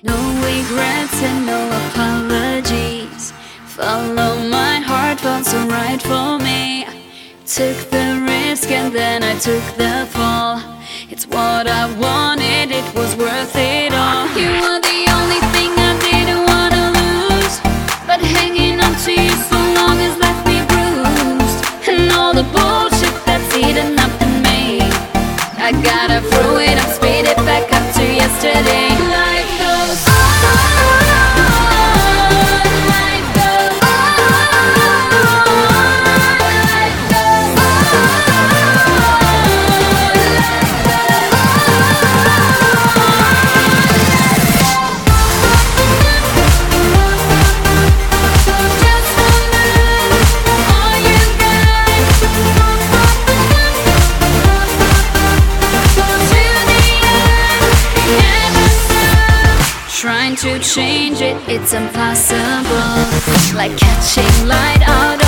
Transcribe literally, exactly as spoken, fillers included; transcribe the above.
No regrets and no apologies. Follow my heart, felt so right for me. Took the risk and then I took the fall. It's what I wanted, it was worth it all. You were the only thing I didn't wanna lose, but hanging on to you so long has left me bruised. And all the bullshit that's eaten up in me, I gotta throw it and speed it back up to yesterday. Life goes on. Trying to change it, it's impossible. Like catching light out